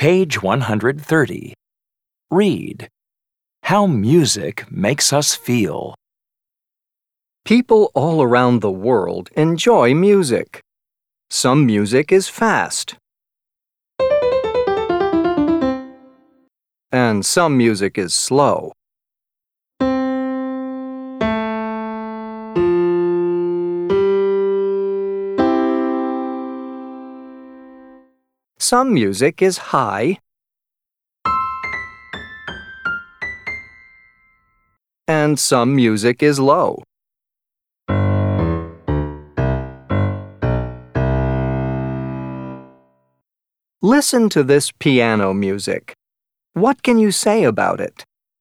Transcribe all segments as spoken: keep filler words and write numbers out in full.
Page one hundred thirty. Read. How music makes us feel. People all around the world enjoy music. Some music is fast. And some music is slow. Some music is high. And some music is low. Listen to this piano music. What can you say about it?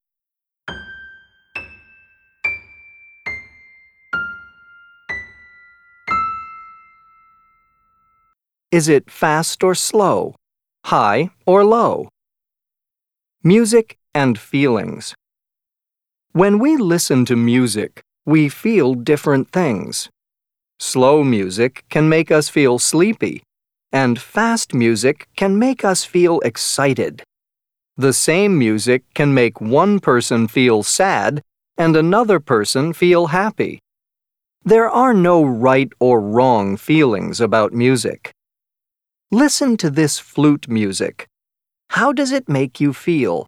Is it fast or slow? High or low? Music and feelings. When we listen to music, we feel different things. Slow music can make us feel sleepy, and fast music can make us feel excited. The same music can make one person feel sad and another person feel happy. There are no right or wrong feelings about music. Listen to this flute music. How does it make you feel?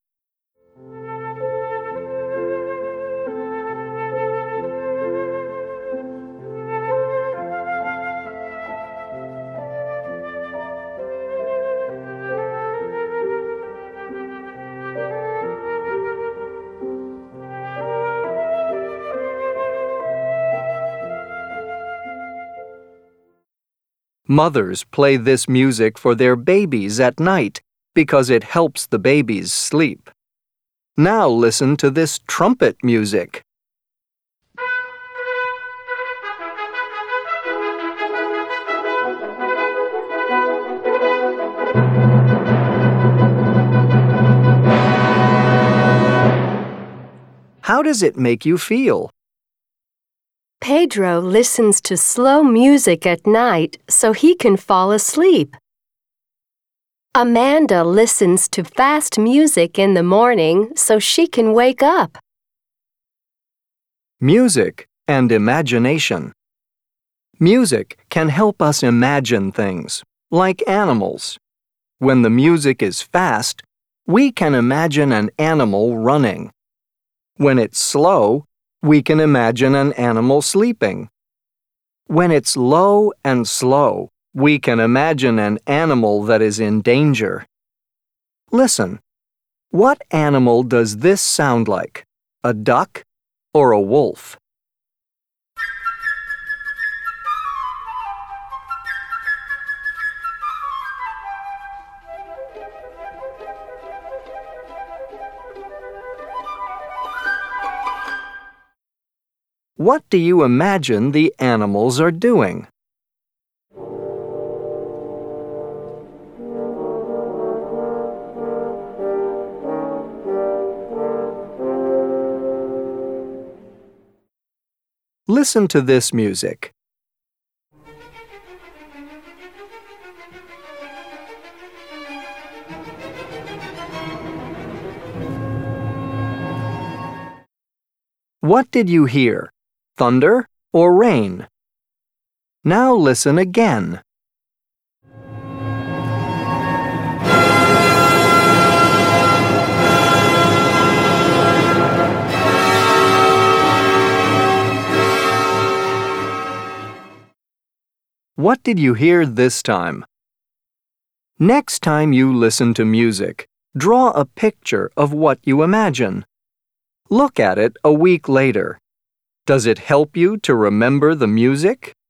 Mothers play this music for their babies at night because it helps the babies sleep. Now listen to this trumpet music. How does it make you feel? Pedro listens to slow music at night so he can fall asleep. Amanda listens to fast music in the morning so she can wake up. Music and imagination. Music can help us imagine things, like animals. When the music is fast, we can imagine an animal running. When it's slow, we can imagine an animal sleeping. When it's low and slow, we can imagine an animal that is in danger. Listen. What animal does this sound like? A duck or a wolf? What do you imagine the animals are doing? Listen to this music. What did you hear? Thunder or rain? Now listen again. What did you hear this time? Next time you listen to music, draw a picture of what you imagine. Look at it a week later. Does it help you to remember the music?